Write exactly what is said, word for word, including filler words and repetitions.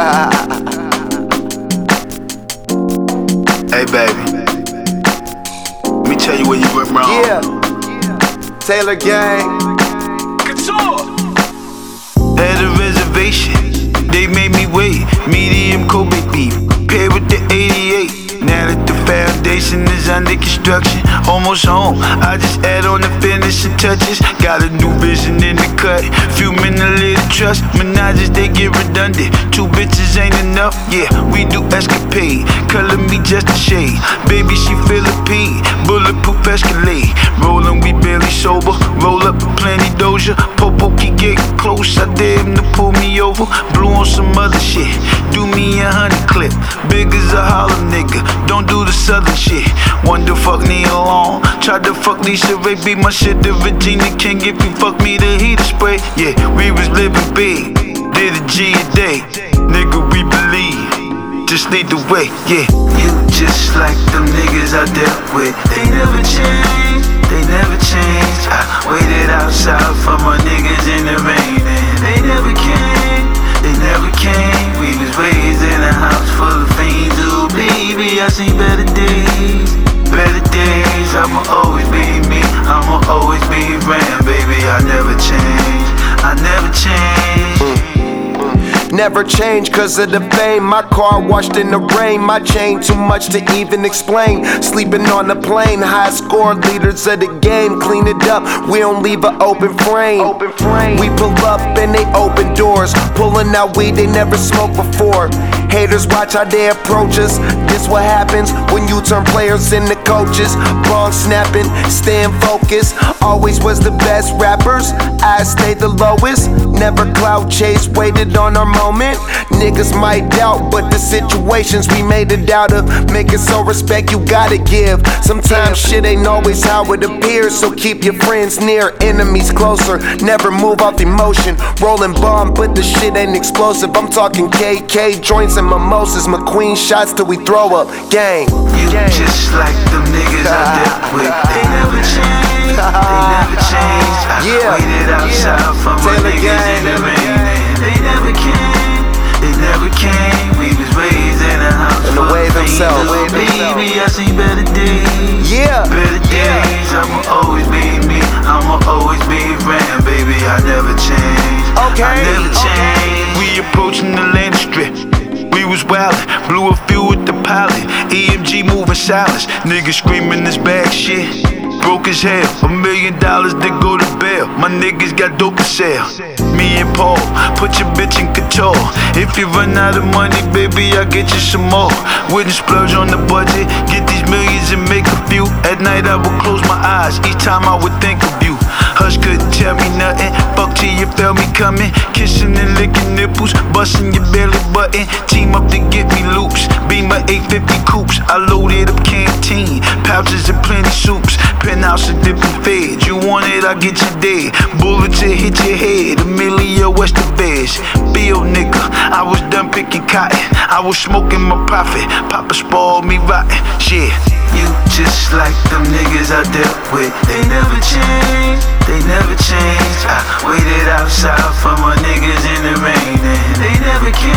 Hey baby, let me tell you where you went wrong. Yeah, Taylor Gang. Couture. Had a reservation, they made me wait. Medium Kobe beef, paired with the eighty-eight. Now that the foundation is under construction, almost home, I just add on the finishing touches. Got a new vision in the cut, few men a little trust. Menages, they get redundant, two bitches ain't enough. Yeah, we do escapade, color me just a shade. Baby, she Philippine, bulletproof Escalade. Rollin', we barely sober, roll up plenty doja. Popo keep getting close, I dare him to pull me over. Blue on some other shit, do me a honey clip. Big as a holler nigga, don't do the southern shit. Wonder fuck me alone. Tried to fuck Lisa Ray, be my shit to Virginia King. If you fuck me, the heater spray. Yeah, we was living big, did a G a day. Nigga, we believe, just lead the way. Yeah, you just like them niggas I dealt with. They never change, they never change. I waited outside for my niggas in the rain, and they never came, they never came. We was raised in a house full of fiends. Ooh, baby, I seen better days, better days. I'ma always be me, I'ma always be Ram, baby. I never change, I never change. Never change cause of the fame. My car washed in the rain. My chain too much to even explain. Sleeping on the plane. High score leaders of the game. Clean it up, we don't leave an open frame. Open frame. We pull up and they open doors. Pulling out weed they never smoked before. Haters watch how they approach us. This what happens when you turn players into coaches. Ball snapping, staying focused. Always was the best rappers, I stayed the lowest. Never cloud chase, waited on our moment. Niggas might doubt, but the situations we made it out of make it so respect you gotta give. Sometimes shit ain't always how it appears, so keep your friends near, enemies closer. Never move off emotion, rolling bomb, but the shit ain't explosive. I'm talking K K, joints and mimosas, McQueen shots till we throw up. Gang. You Gang. Just like them niggas I dealt with. They never change, they never change. I yeah. waited outside yeah. for my Taylor niggas Gang. in the rain. They never came, they never came. We was raised in a house and the way themselves. Oh, baby, I seen better days. Yeah. Better days. Yeah. I'ma always be me, I'ma always be Ram, baby. I never change. Okay. I never change. Okay. We approaching the land strip. We was wildin', blew a few with the pilot. E M G moving silence, niggas screaming this bag shit. Broke as hell, a million dollars to go to bail. My niggas got dope to sell. Me and Paul, put your bitch in control. If you run out of money, baby, I'll get you some more. Wouldn't splurge on the budget, get these millions and make a few. At night I would close my eyes, each time I would think of you. Hush couldn't tell me nothing, fuck till you felt me coming. Kissing and licking nipples, busting your belly button. Team up to get me loops, be my eight fifty coupes. I loaded up canteen, pouches and plenty soups. Penthouse and dipping feds, you want it, I get you dead. Bullet to hit your head, a million western beds. Bill nigga, I was done picking cotton, I was smoking my profit. Papa spoiled me rotten, shit. You just like them niggas I dealt with. They never change, they never change. I waited outside for my niggas in the rain, and they never came.